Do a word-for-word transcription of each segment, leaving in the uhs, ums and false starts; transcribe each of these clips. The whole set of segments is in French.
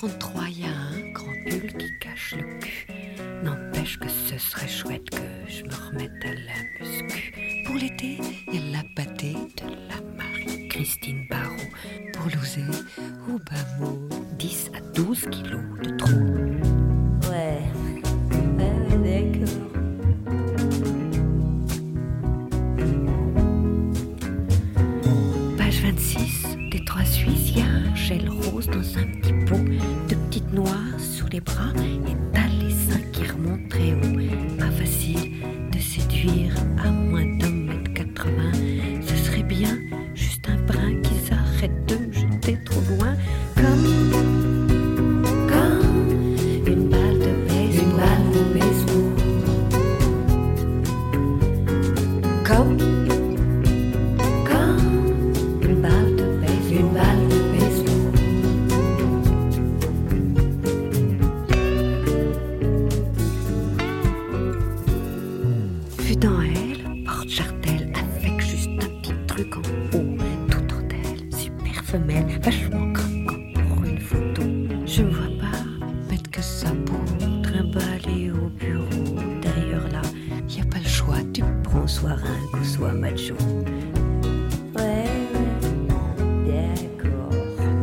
trente-trois, il y a un grand pull qui cache le cul. N'empêche que ce serait chouette que je me remette à la muscu. Pour l'été, il y a la pâtée de la Marie-Christine Barrault. Pour l'oser, ou bas mot, dix à douze kilos de trop. Ouais, ouais, ouais, d'accord. Page vingt-six, des trois Suisses, il y a un gel rose dans un petit pot, de petites noix sous les bras, et t'as les seins qui remontent très haut. Pas facile de séduire à moins d'un mètre quatre-vingts. Ce serait bien, juste un brin qu'ils arrêtent de jeter trop loin. Comme, comme une balle de baseball, une balle de baseball. Comme, comme une balle de baseball, une balle de baseball. Vu dans elle, porte-jartel avec juste un petit truc en haut, tout dentelle, super femelle, vachement craquant pour une photo. Je me vois pas mettre que ça pour trimballer au bureau. D'ailleurs là, y a pas le choix, tu prends soit ringue ou soit macho. Ouais, ouais, d'accord.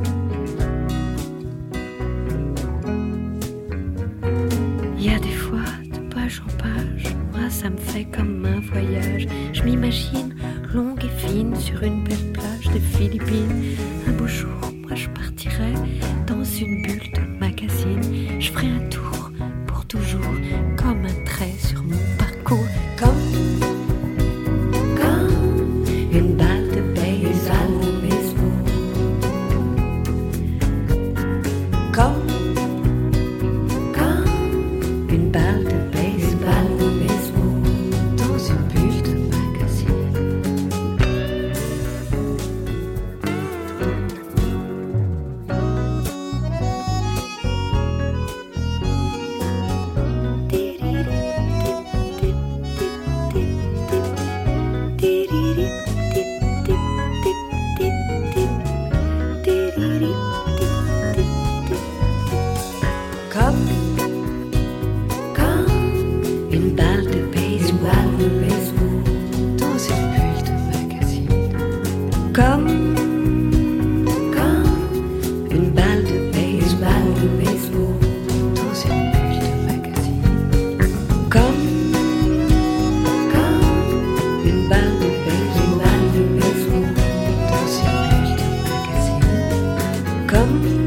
Il y a des fois, de page en page, moi ça me fait comme un voyage. Je m'imagine longue et fine sur une belle plage des Philippines. Un beau jour, moi je partirai dans une bulle de magazine. Je ferai un tour pour toujours, comme un trait sur mon parcours. Comme, comme une balle de baseball, baseball. Comme, comme une balle de baseball, baseball, dans une bulle de magazine. Comme, comme une balle de baseball, baseball, dans une bulle de magazine. Comme, comme une balle de baseball, baseball, dans une bulle de magazine. Comme, comme une balle de baseball, baseball, dans une bulle de magazine. Comme